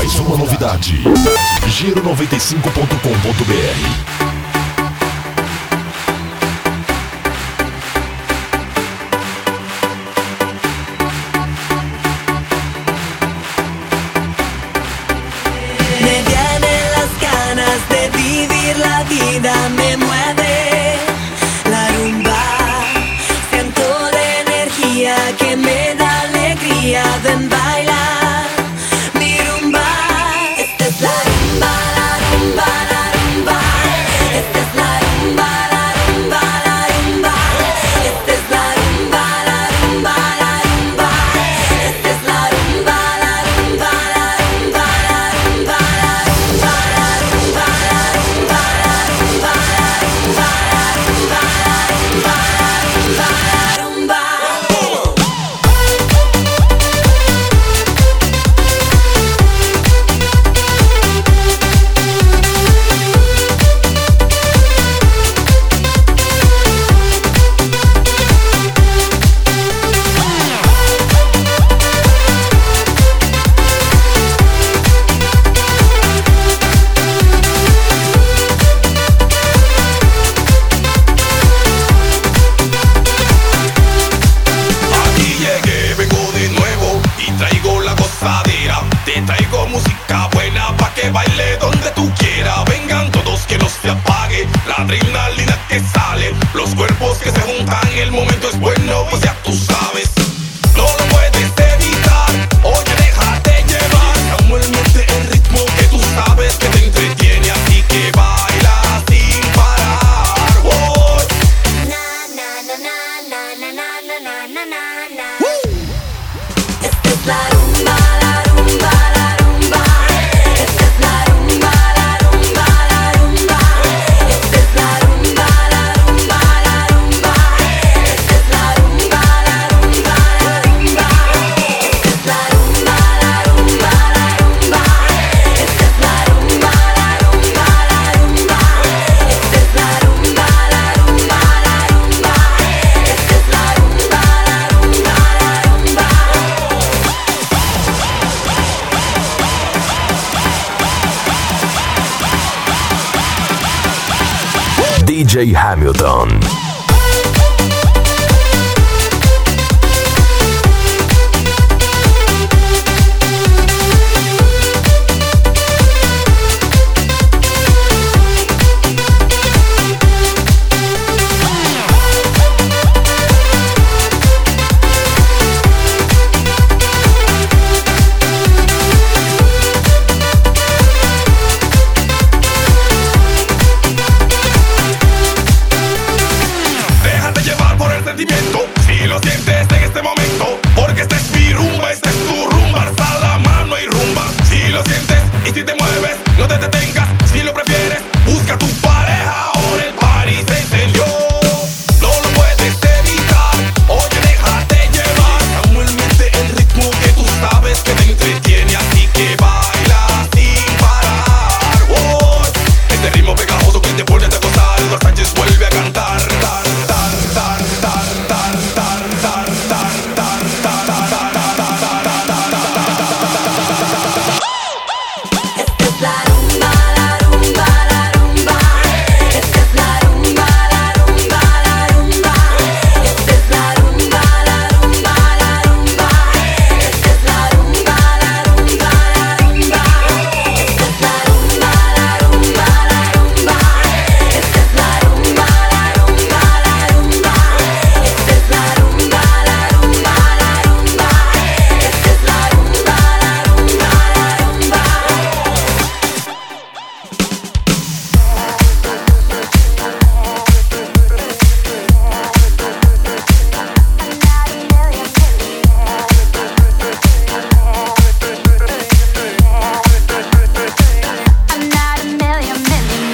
Mais uma novidade. Giro95.com.br. La vida me mueve, la rumba, siento la energía que me da alegría, ven bailar mi rumba. Esta es la rumba, la rumba, la rumba. Esta es la rumba, la rumba, la rumba. Esta es la rumba, la rumba, la rumba. Esta es la rumba, la rumba, la rumba, la rumba, la rumba, la rumba, te traigo música buena pa' que baile donde tú quieras. Vengan todos que no se apague la adrenalina que sale, los cuerpos que se juntan, el momento es bueno, pues ya tú sabes. No lo puedes evitar, oye déjate llevar. Muévete el ritmo que tú sabes que te entretiene, así que baila sin parar. Oh. Na na na na na na na na na na na. Esta es la rumba. DJ Hamilton.